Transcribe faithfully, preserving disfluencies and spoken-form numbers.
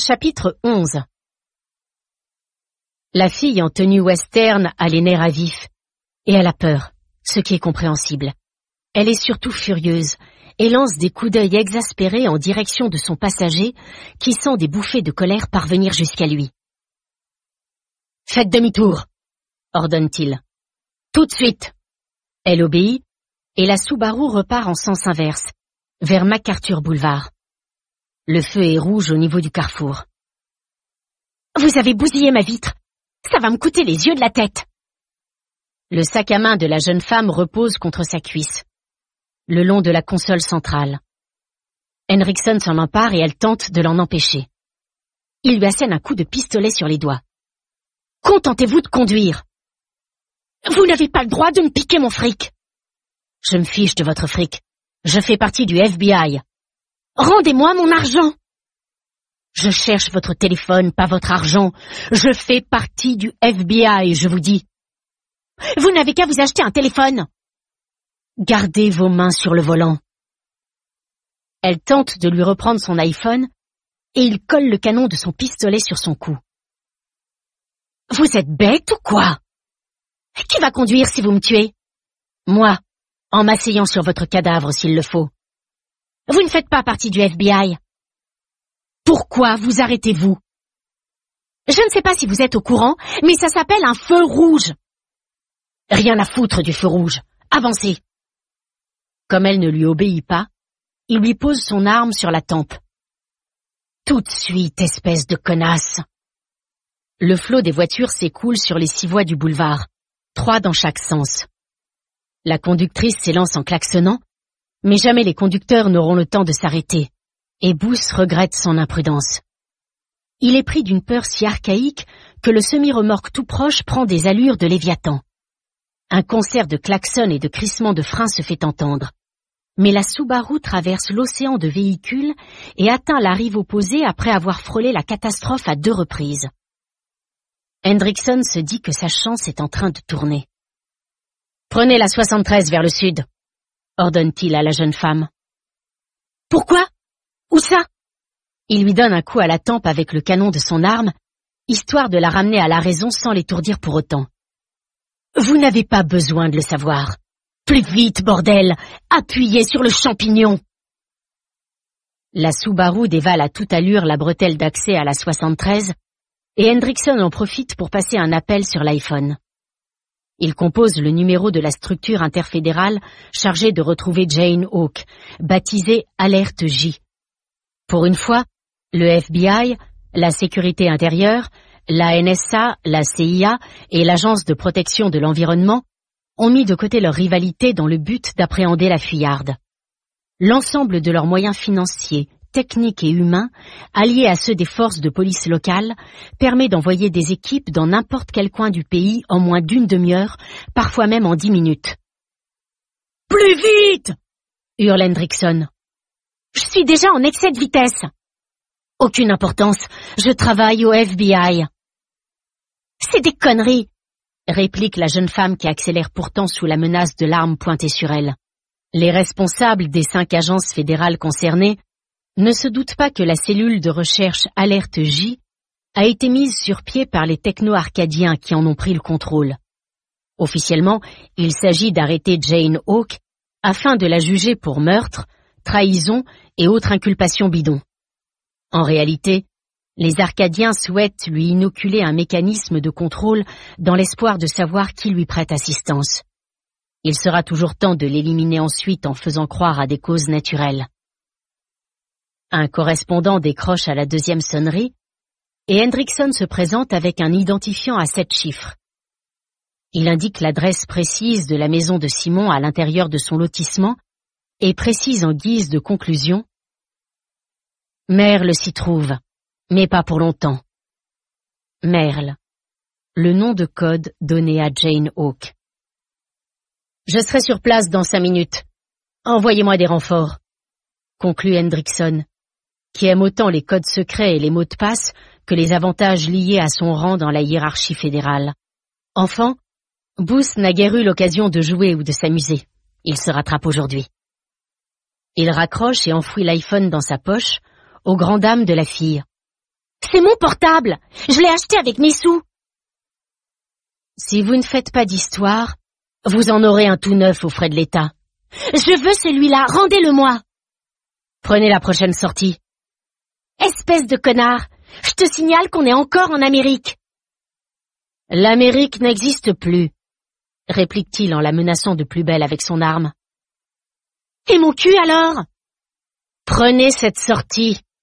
Chapitre onze. La fille en tenue western a les nerfs à vif, et elle a peur, ce qui est compréhensible. Elle est surtout furieuse, et lance des coups d'œil exaspérés en direction de son passager, qui sent des bouffées de colère parvenir jusqu'à lui. « Faites demi-tour !» ordonne-t-il. « Tout de suite !» Elle obéit, et la Subaru repart en sens inverse, vers MacArthur Boulevard. Le feu est rouge au niveau du carrefour. « Vous avez bousillé ma vitre. Ça va me coûter les yeux de la tête. » Le sac à main de la jeune femme repose contre sa cuisse, le long de la console centrale. Henriksen s'en empare et elle tente de l'en empêcher. Il lui assène un coup de pistolet sur les doigts. « Contentez-vous de conduire. »« Vous n'avez pas le droit de me piquer mon fric. »« Je me fiche de votre fric. Je fais partie du F B I. »« Rendez-moi mon argent. »« Je cherche votre téléphone, pas votre argent. Je fais partie du F B I, je vous dis. »« Vous n'avez qu'à vous acheter un téléphone. »« Gardez vos mains sur le volant. » Elle tente de lui reprendre son iPhone et il colle le canon de son pistolet sur son cou. « Vous êtes bête ou quoi? Qui va conduire si vous me tuez? Moi, en m'asseyant sur votre cadavre s'il le faut. Vous ne faites pas partie du F B I. Pourquoi vous arrêtez-vous? Je ne sais pas si vous êtes au courant, mais ça s'appelle un feu rouge. Rien à foutre du feu rouge. Avancez. Comme elle ne lui obéit pas, il lui pose son arme sur la tempe. Tout de suite, espèce de connasse. Le flot des voitures s'écoule sur les six voies du boulevard, trois dans chaque sens. La conductrice s'élance en klaxonnant, mais jamais les conducteurs n'auront le temps de s'arrêter, et Booth regrette son imprudence. Il est pris d'une peur si archaïque que le semi-remorque tout proche prend des allures de Léviathan. Un concert de klaxons et de crissements de freins se fait entendre. Mais la Subaru traverse l'océan de véhicules et atteint la rive opposée après avoir frôlé la catastrophe à deux reprises. Henriksen se dit que sa chance est en train de tourner. « Prenez la soixante-treize vers le sud », ordonne-t-il à la jeune femme. « Pourquoi? Où ça ?» Il lui donne un coup à la tempe avec le canon de son arme, histoire de la ramener à la raison sans l'étourdir pour autant. « Vous n'avez pas besoin de le savoir. Plus vite, bordel! Appuyez sur le champignon !» La Subaru dévale à toute allure la bretelle d'accès à la soixante-treize et Henriksen en profite pour passer un appel sur l'iPhone. Il compose le numéro de la structure interfédérale chargée de retrouver Jane Hawk, baptisée Alerte J. Pour une fois, le F B I, la sécurité intérieure, la N S A, la C I A et l'Agence de protection de l'environnement ont mis de côté leur rivalité dans le but d'appréhender la fuyarde. L'ensemble de leurs moyens financiers, techniques et humains, alliés à ceux des forces de police locales, permet d'envoyer des équipes dans n'importe quel coin du pays en moins d'une demi-heure, parfois même en dix minutes. « Plus vite !» hurle Henriksen. « Je suis déjà en excès de vitesse. »« Aucune importance, je travaille au F B I. »« C'est des conneries !» réplique la jeune femme qui accélère pourtant sous la menace de l'arme pointée sur elle. Les responsables des cinq agences fédérales concernées ne se doutent pas que la cellule de recherche Alerte J a été mise sur pied par les techno-arcadiens qui en ont pris le contrôle. Officiellement, il s'agit d'arrêter Jane Hawk afin de la juger pour meurtre, trahison et autres inculpations bidons. En réalité, les Arcadiens souhaitent lui inoculer un mécanisme de contrôle dans l'espoir de savoir qui lui prête assistance. Il sera toujours temps de l'éliminer ensuite en faisant croire à des causes naturelles. Un correspondant décroche à la deuxième sonnerie et Henriksen se présente avec un identifiant à sept chiffres. Il indique l'adresse précise de la maison de Simon à l'intérieur de son lotissement et précise en guise de conclusion « Merle s'y trouve, mais pas pour longtemps. » Merle, le nom de code donné à Jane Hawk. « Je serai sur place dans cinq minutes. Envoyez-moi des renforts, » conclut Henriksen, qui aime autant les codes secrets et les mots de passe que les avantages liés à son rang dans la hiérarchie fédérale. Enfant, Booth n'a guère eu l'occasion de jouer ou de s'amuser. Il se rattrape aujourd'hui. Il raccroche et enfouit l'iPhone dans sa poche, aux grandes dames de la fille. C'est mon portable. Je l'ai acheté avec mes sous. Si vous ne faites pas d'histoire, vous en aurez un tout neuf aux frais de l'État. Je veux celui-là, rendez-le-moi. Prenez la prochaine sortie. Espèce de connard, je te signale qu'on est encore en Amérique. L'Amérique n'existe plus, réplique-t-il en la menaçant de plus belle avec son arme. Et mon cul alors? Prenez cette sortie.